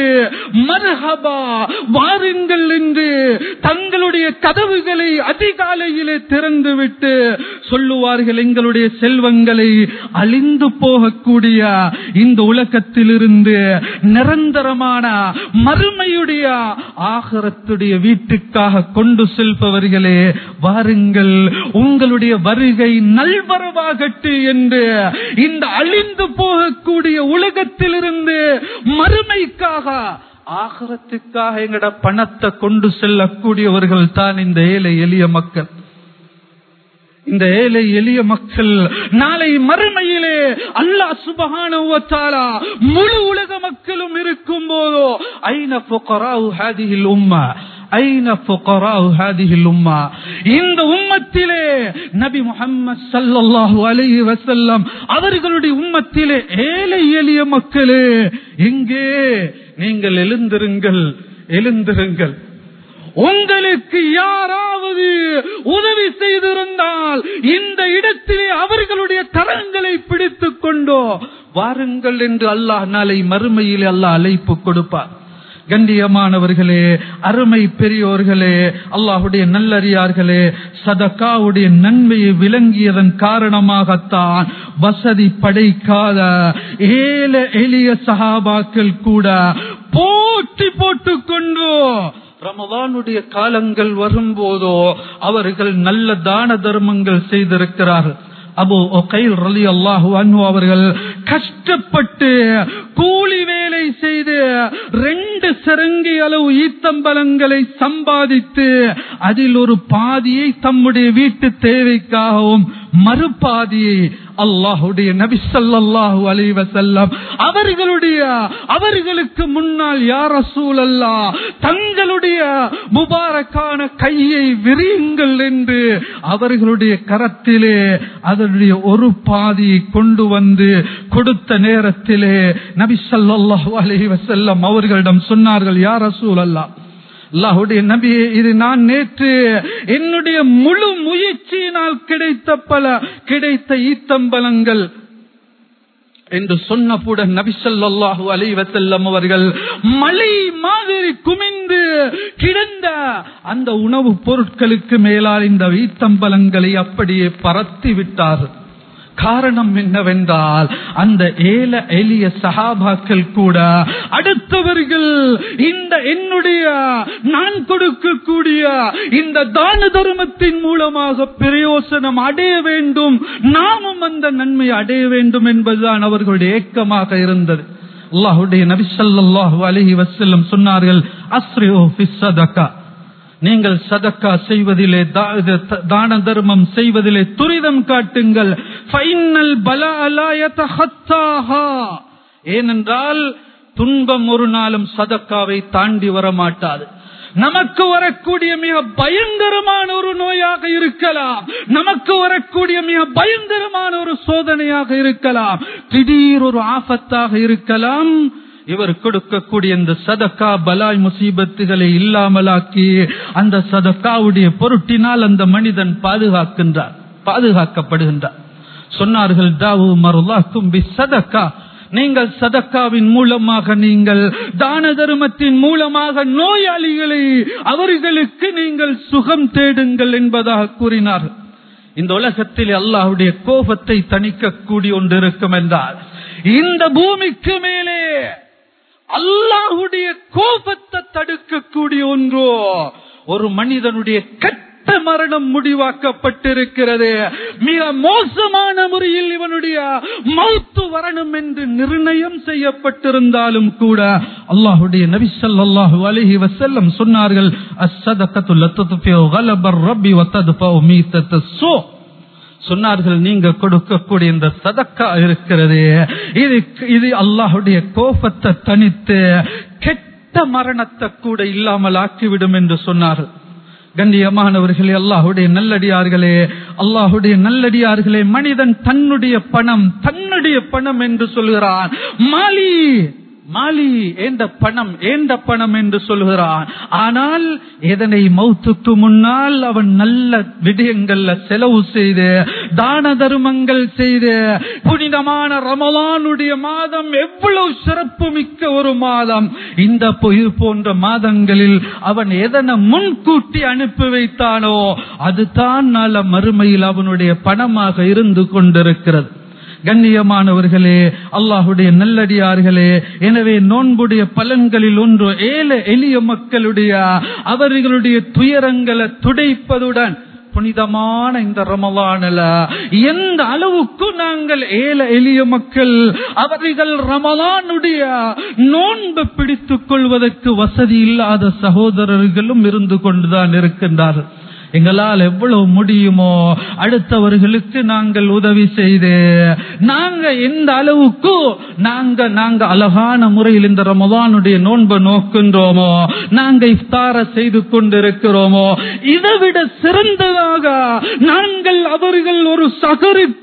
மர்ஹபா வாருங்கள் என்று தங்களுடைய கதவுகளை அதிகாலையிலே திறந்துவிட்டு சொல்லுவார்கள், எங்களுடைய செல்வங்களை அழிந்து போகக்கூடிய இந்த உலகத்திலிருந்து நிரந்தரமான மறுமையுடைய ஆகிரத்துடைய வீட்டுக்காக கொண்டு செல்பவர்களே, வாருங்கள், உங்களுடைய வருகை நல்வரவாகட்டு என்று இந்த அழிந்து போக கூடிய உலகத்திலிருந்து மறுமைக்காக ஆகிரத்துக்காக எங்கட பணத்தை கொண்டு செல்லக்கூடியவர்கள் தான் இந்த ஏழை எளிய மக்கள். இந்த ஏழை எளிய மக்கள் நாளை மறுமையிலே அல்லாஹ் சுப்ஹானஹு வ தஆலா முழு உலக மக்களும் இருக்கும் போதோ ஐன ஃபுகராஉ ஹாதிஹில் உம்மா ஐன ஃபுகராஉ ஹாதிஹில் உம்மா, இந்த உம்மத்திலே நபி முஹம்மது ஸல்லல்லாஹு அலைஹி வஸல்லம் அவர்களுடைய உம்மத்திலே ஏழை எளிய மக்களே எங்கே? நீங்கள் எழுந்திருங்கள், எழுந்திருங்கள். உங்களுக்கு யாராவது உதவி செய்திருந்தால் இந்த இடத்திலே அவர்களுடைய கரங்களை பிடித்துக் கொண்டோ வாருங்கள் என்று அல்லாஹ் நாளை மறுமையில் அல்லாஹ் அழைப்பு கொடுப்பார். கண்ணியமானவர்களே, அருமை பெரியோர்களே, அல்லாஹ்வுடைய நல்லடியார்களே, சதகாவுடைய நன்மையை விளங்கியதன் காரணமாகத்தான் வசதி படைக்காத ஏழை எளிய சஹாபாக்கள் கூட போட்டி போட்டுக்கொண்டு ரமலானுடைய காலங்கள் வரும்போதோ அவர்கள் நல்ல தான தர்மங்கள் செய்திருக்கிறார்கள். அபூ உகைல் ரலியல்லாஹு அன்ஹு அவர்கள் கஷ்டப்பட்டு கூலி வேலை செய்து ரெண்டு சரங்கி அளவு ஈத்தம்பலங்களை சம்பாதித்து அதில் ஒரு பாதியை தம்முடைய வீட்டு தேவைக்காகவும் மறுபாதியை அல்லாஹ்வுடைய நபி ஸல்லல்லாஹு அலைஹி வஸல்லம் அவர்களுடைய அவர்களுக்கு முன்னால் யா ரசூலல்லாஹ் தங்களுடைய முபாரக்கான கையை விரியுங்கள் என்று அவர்களுடைய கரத்திலே அதனுடைய ஒரு பாதியை கொண்டு வந்து கொடுத்த நேரத்திலே நபி ஸல்லல்லாஹு அலைஹி வஸல்லம் அவர்களிடம் சொன்னார்கள், யா ரசூலல்லாஹ், அல்லாஹ்வுடைய நபியே, இது நான் நேற்று என்னுடைய முழு முயற்சியினால் கிடைத்த பல கிடைத்த ஈத்தம்பலங்கள் என்று சொன்னவுடன் நபி ஸல்லல்லாஹு அலைஹி வஸல்லம் அவர்கள் மலை மாதிரி குமிந்து கிடந்த அந்த உணவுப் பொருட்களுக்கு மேலால் இந்த ஈத்தம்பலங்களை அப்படியே பரத்தி விட்டார்கள். காரணம் என்னவென்றால் அந்த ஏழை எளிய சஹாபாக்கள் கூட அடுத்தவர்கள் இந்த என்னுடைய நான் கொடுக்கக்கூடிய இந்த தான தர்மத்தின் மூலமாக பிரயோசனம் அடைய வேண்டும், நாமும் அந்த நன்மை அடைய வேண்டும் என்பதுதான் அவர்களுடைய ஏக்கமாக இருந்தது. அல்லாஹ்வுடைய நபி ஸல்லல்லாஹு அலைஹி வஸல்லம் சொன்னார்கள், அஸ்ரிஉ ஃபிஸ் ஸதகா, நீங்கள் சதக்கா செய்வதிலே தான தர்மம் செய்வதிலே துரிதம் காட்டுங்கள். ஃபைனல் பலா லா யதஹத்தாஹா, ஏனென்றால் துன்பம் ஒரு நாளும் சதக்காவை தாண்டி வர மாட்டாது. நமக்கு வரக்கூடிய மிக பயங்கரமான ஒரு நோயாக இருக்கலாம், நமக்கு வரக்கூடிய மிக பயங்கரமான ஒரு சோதனையாக இருக்கலாம், திடீர் ஒரு ஆபத்தாக இருக்கலாம். இவர் கொடுக்கக்கூடிய இந்த சதக்கா பலாய் முசீபத்துகளை இல்லாமலாக்கி அந்த சதக்காவுடைய பொருட்டினால் அந்த மனிதன் பாதுகாக்கின்றார் பாதுகாக்கப்படுகின்றார். சொன்னார்கள், தாவு மருல்லாக்கும் பி சதக்கா, நீங்கள் சதக்காவின் மூலமாக நீங்கள் தான தர்மத்தின் மூலமாக நோயாளிகளை அவர்களுக்கு நீங்கள் சுகம் தேடுங்கள் என்பதாக கூறினார்கள். இந்த உலகத்தில் அல்லாஹ்வுடைய கோபத்தை தணிக்கக்கூடிய ஒன்று இருக்கும் என்றால் இந்த பூமிக்கு மேலே அல்லாஹ்வுடைய கோபத்தை தடுக்கக்கூடிய ஒன்றோ ஒரு மனிதனுடைய கட்ட மரணம் முடிவாக்கப்பட்டிருக்கிறது. மிக மோசமான முறையில் இவனுடைய மௌத்து வரணும் என்று நிர்ணயம் செய்யப்பட்டிருந்தாலும் கூட அல்லாஹ்வுடைய நபி ஸல்லல்லாஹு அலைஹி வஸல்லம் சொன்னார்கள், அஸ்ஸதகத்து லத்ஃபிஉ கலபர் ரப்பி வ தத்ஃபஉ மீத்தத்தஸ்ஸூ, சொன்னார்கள், நீங்க கொடுக்கக்கூடிய இந்த சதக்கா இருக்கிறது, இது இது அல்லாஹ்வுடைய கோபத்தை தணித்து கெட்ட மரணத்தை கூட இல்லாமல் ஆக்கிவிடும் என்று சொன்னார்கள். கண்ணியமானவர்களே, அல்லாஹ்வுடைய நல்லடியார்களே, அல்லாஹ்வுடைய நல்லடியார்களே, மனிதன் தன்னுடைய பணம் தன்னுடைய பணம் என்று சொல்கிறான், மாலி மாலி ஏண்ட பணம் ஏண்ட பணம் என்று சொல்கிறான். ஆனால் எதனை மௌத்துக்கு முன்னால் அவன் நல்ல விடயங்கள்ல செலவு செய்து தான தர்மங்கள் செய்து, புனிதமான ரமலானுடைய மாதம் எவ்வளவு சிறப்பு மிக்க ஒரு மாதம், இந்த போன்ற மாதங்களில் அவன் எதனை முன்கூட்டி அனுப்பி வைத்தானோ அதுதான் நாள மறுமையில் அவனுடைய பணமாக இருந்து கொண்டிருக்கிறது. கண்ணியமானவர்களே, அல்லாஹ்வுடைய நல்லடியார்களே, எனவே நோன்புடைய பலன்களில் ஒன்று ஏழை எளிய மக்களுடைய அவர்களுடைய துயரங்களை துடைப்பதுடன் புனிதமான இந்த ரமலானில எந்த அளவுக்கு நாங்கள் ஏழை எளிய மக்கள் அவர்கள் ரமலானுடைய நோன்பு பிடித்துக் கொள்வதற்கு வசதி இல்லாத சகோதரர்களும் இருந்து கொண்டுதான் இருக்கின்றார்கள். எங்களால் எவ்வளவு முடியுமோ அடுத்தவர்களுக்கு நாங்கள் உதவி செய்து நாங்க எந்த அளவுக்கு நாங்க நாங்க அழகான முறையில் இந்த ரமலானுடைய நோன்பை நோக்கின்றோமோ, நாங்க இஃப்தார செய்து கொண்டிருக்கிறோமோ, இதை விட சிறந்ததாக நாங்கள் அவர்கள் ஒரு சகருக்கு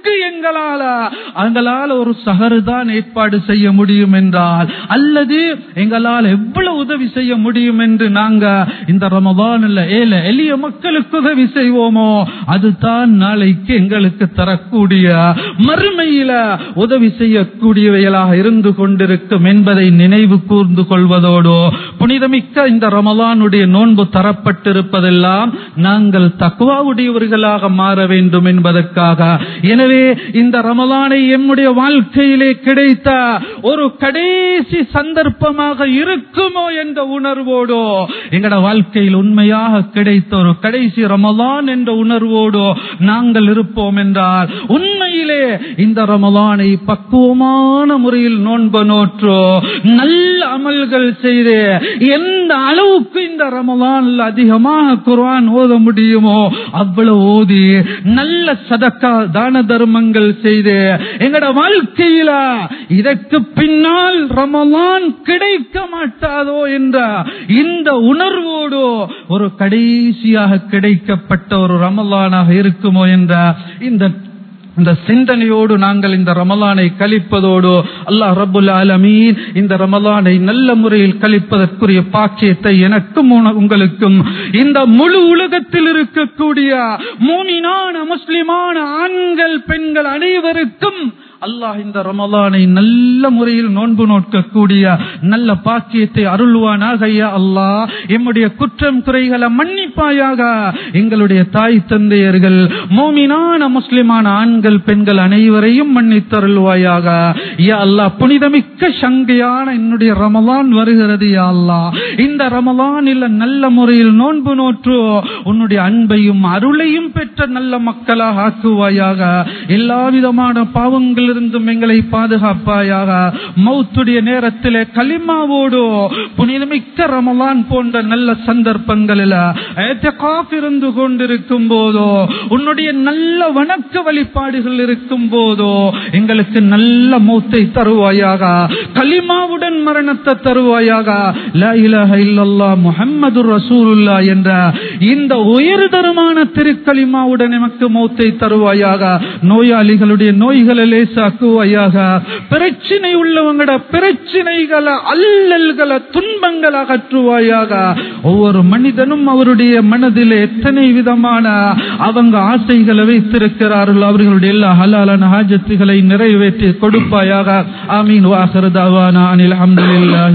அளவுக்கு எங்களால எங்களால் ஒரு சஹர் தான் ஏற்பாடு செய்ய முடியும் என்றால், அல்லது எங்களால் எவ்வளவு உதவி செய்ய முடியும் என்று நாங்க இந்த ரமதான்ல ஏழை எளிய மக்களுக்கு உதவி செய்வோமோ அதுதான் நாளைக்கு எங்களுக்கு தரக்கூடிய மறுமையில உதவி செய்யக்கூடியவைகளாக இருந்து கொண்டிருக்கும் என்பதை நினைவு கூர்ந்து கொள்வதோடு, புனிதமிக்க இந்த ரமலானுடைய நோன்பு தரப்பட்டிருப்பதெல்லாம் நாங்கள் தக்வாவுடையவர்களாக மாற வேண்டும் என்பதற்காக. எனவே இந்த ரமலானை எம்முடைய வாழ்க்கையிலே கிடைத்த ஒரு கடைசி சந்தர்ப்பமாக இருக்குமோ என்ற உணர்வோடு, எங்கட வாழ்க்கையில் உண்மையாக கிடைத்த ஒரு கடைசி ரமலான் என்ற உணர்வோடு நாங்கள் இருப்போம் என்றால், உண்மையிலே இந்த ரமலானை பக்குவமான முறையில் நோன்பு நோற்று நல்ல அமல்கள் செய்து எந்த அளவுக்கு இந்த ரமலான்ல அதிகமாக குர்ஆன் ஓத முடியுமோ அவ்வளவு ஓதி நல்ல சதக்கா தான தர்மங்கள் செய்து எங்கட வாழ்க்கையில இதற்கு பின்னால் ரமலான் கிடைக்க மாட்டாதோ என்ற இந்த உணர்வோடு ஒரு கடைசியாக கிடைக்கப்பட்ட ஒரு ரமலானாக இருக்குமோ என்ற இந்த இந்த சிந்தனையோடு நாங்கள் இந்த ரமலானை கழிப்பதோடு, அல்லாஹ் ரப்புல் ஆலமீன் இந்த ரமலானை நல்ல முறையில் கழிப்பதற்குரிய பாக்கியத்தை எனக்கும் உங்களுக்கும் இந்த முழு உலகத்தில் இருக்கக்கூடிய மூமினான முஸ்லிமான ஆண்கள் பெண்கள் அனைவருக்கும் அல்லாஹ் இந்த ரமலானை நல்ல முறையில் நோன்பு நோக்கக்கூடிய நல்ல பாக்கியத்தை அருள்வானாக. யா அல்லாஹ், எம்முடைய குற்றம் குறைகளை மன்னிப்பாயாக. எங்களுடைய தாய் தந்தையர்கள் மூமினான முஸ்லிமான ஆண்கள் பெண்கள் அனைவரையும் மன்னித்தருள்வாயாக. யா அல்லாஹ், புனிதமிக்க சங்கையான என்னுடைய ரமலான் வருகிறது. யா அல்லாஹ், இந்த ரமலானில் நல்ல முறையில் நோன்பு நோற்று உன்னுடைய அன்பையும் அருளையும் பெற்ற நல்ல மக்களாக ஆக்குவாயாக. எல்லா விதமான பாவங்கள் இருந்தும் எங்களை பாதுகாப்பாயாக. மௌத்துடைய நேரத்திலே கலிமாவோடு புனிதமிக்க ரமலான் போன்ற நல்ல சந்தர்ப்பங்களில் இத்காஃப் இருந்து கொண்டிருக்கும் போதோ, உன்னுடைய நல்ல வணக்க வழிபாடுகள் இருக்கும் போதோ எங்களுக்கு நல்ல மௌத்தை தருவாயாக. கலிமாவுடன் மரணத்தை தருவாயாக. லா இலாஹ இல்லல்லாஹ் முஹம்மதுர் ரசூலுல்லாஹ் என்ற இந்த உயர்தரமான திருக்கலிமாவுடன் எமக்கு மௌத்தை தருவாயாக. நோயாளிகளுடைய நோய்களை சாக்குவாயாக. பிரச்சனை உள்ளவங்களோட பிரச்சனைகளை அல்லல்களை துன்பங்களை அகற்றுவாயாக. ஒவ்வொரு மனிதனும் அவருடைய மனதில் எத்தனை விதமான அவங்க ஆசைகளை வைத்திருக்கிறார்கள், அவர்களுடைய எல்லா ஹலாலான ஹாஜத்துகளை நிறைவேற்றி கொடுப்பாயாக. ஆமீன். வாஹிரு தஅவானா அனில் ஹம்துலில்லாஹி